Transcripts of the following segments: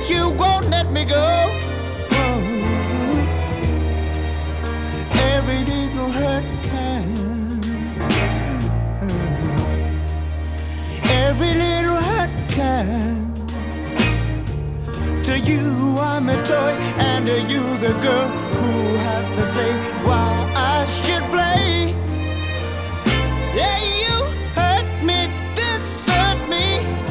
you won't let me go. Oh, every little hurt counts. Every little hurt counts. To you I'm a toy, and to you the girl who has to say why I should play. Yeah, you hurt me, desert me.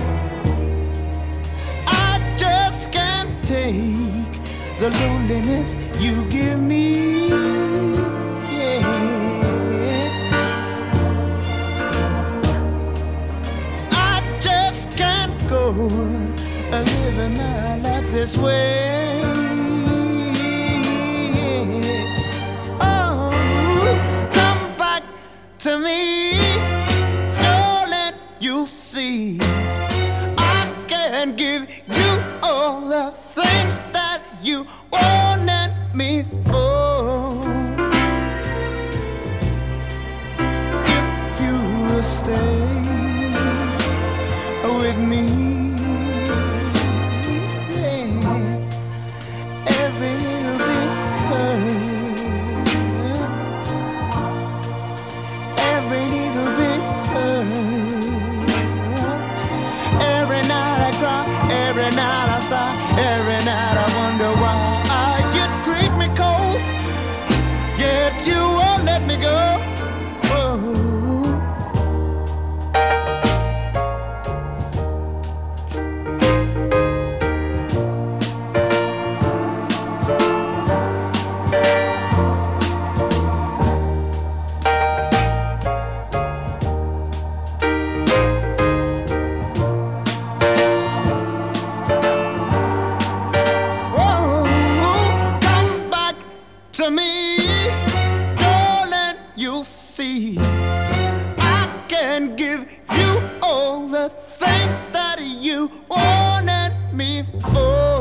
I just can't take the loneliness you give me. Yeah. I just can't go living my life this way. Oh, come back to me, darling, you'll see I can give you all the things that you wanted me for. If you will stay with me, every little bit hurts. Every little bit hurts. Every night I cry, every night I sigh, every night I wonder why you treat me cold, yet you won't let me go. Oh. To me, darling, you'll see I can give you all the things that you wanted me for.